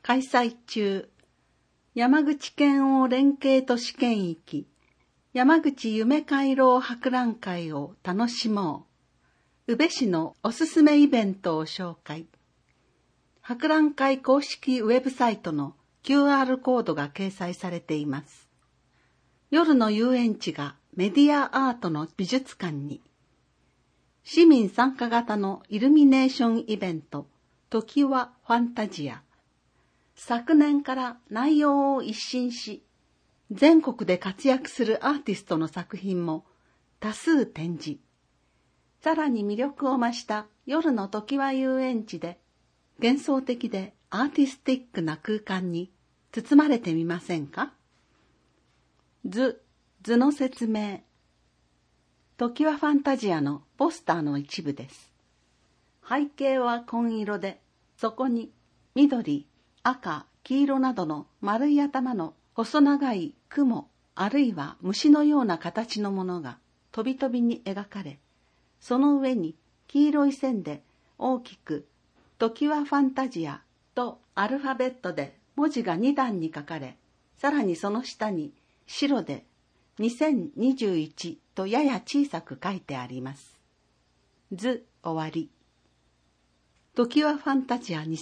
開催中。山口県を連携都市圏域、山口夢回廊博覧会を楽しもう。宇部市のおすすめイベントを紹介。博覧会公式ウェブサイトの QR コードが掲載されています。夜の遊園地がメディアアートの美術館に。市民参加型のイルミネーションイベント、時はファンタジア。昨年から内容を一新し、全国で活躍するアーティストの作品も多数展示。さらに魅力を増した夜の常盤遊園地で、幻想的でアーティスティックな空間に包まれてみませんか？図の説明。常盤ファンタジアのポスターの一部です。背景は紺色で、そこに緑、赤、黄色などの丸い頭の細長い雲あるいは虫のような形のものがとびとびに描かれ、その上に黄色い線で大きく常盤ファンタジアとアルファベットで文字が2段に書かれ、さらにその下に白で2021とやや小さく書いてあります。図終わり。常盤ファンタジア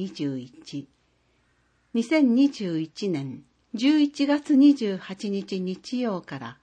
2021。2021年11月28日日曜から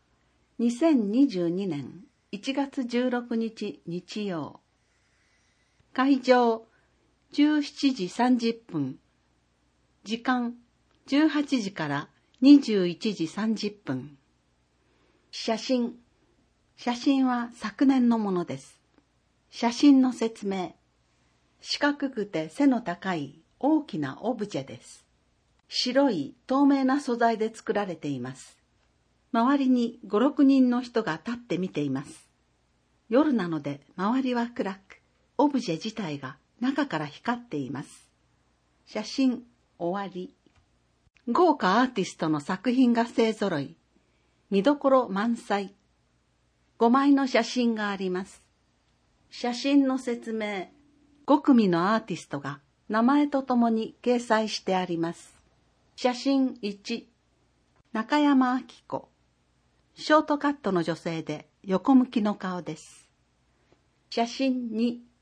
2022年1月16日日曜。会場17時30分。時間18時から21時30分。写真は昨年のものです。写真の説明。四角くて背の高い大きなオブジェです。白い透明な素材で作られています。周りに5、6人の人が立って見ています。夜なので周りは暗く、オブジェ自体が中から光っています。写真終わり。豪華アーティストの作品が勢ぞろい。見どころ満載。5枚の写真があります。写真の説明。5組のアーティストが名前とともに掲載してあります。写真1、中山明子。ショートカットの女性で横向きの顔です。写真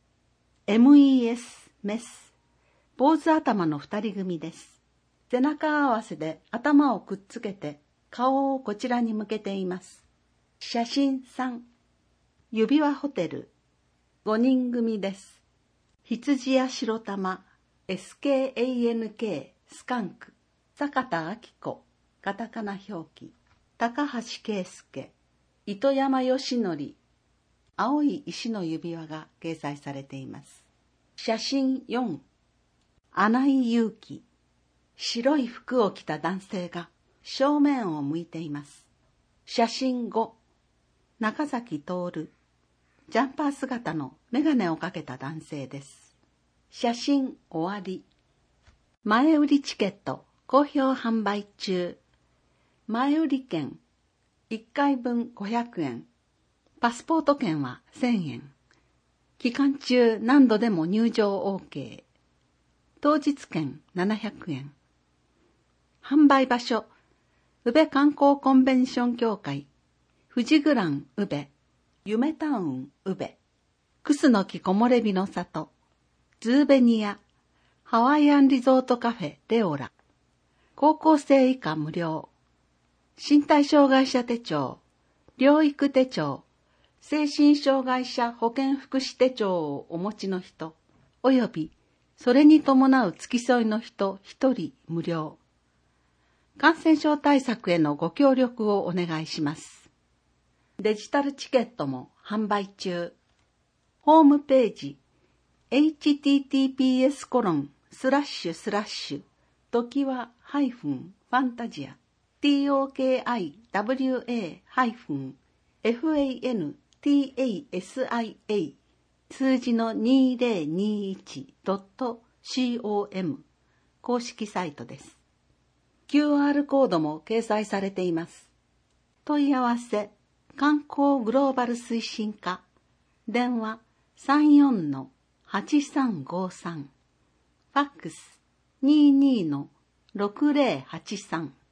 2、MES、メス。坊主頭の2人組です。背中合わせで頭をくっつけて顔をこちらに向けています。写真3、指輪ホテル。5人組です。羊や白玉、SKANK、スカンク。坂田明子、カタカナ表記。高橋圭介、糸山義則。青い石の指輪が掲載されています。写真4、穴井祐希。白い服を着た男性が正面を向いています。写真5、中崎徹。ジャンパー姿のメガネをかけた男性です。写真終わり。前売りチケット好評販売中。前売り券1回分500円。パスポート券は1000円。期間中何度でも入場 OK。当日券700円。販売場所、宇部観光コンベンション協会、富士グラン宇部、夢タウン宇部、クスノキ木漏れ日の里、ズーベニア、ハワイアンリゾートカフェレオラ、高校生以下無料、身体障害者手帳、療育手帳、精神障害者保健福祉手帳をお持ちの人、およびそれに伴う付き添いの人1人無料。感染症対策へのご協力をお願いします。デジタルチケットも販売中。ホームページ https:// 時は-fantazia tokiwa-fantasia 数字の 2021.com 公式サイトです。QR コードも掲載されています。問い合わせ、観光グローバル推進課、電話 34-8353、ファックス 22-6083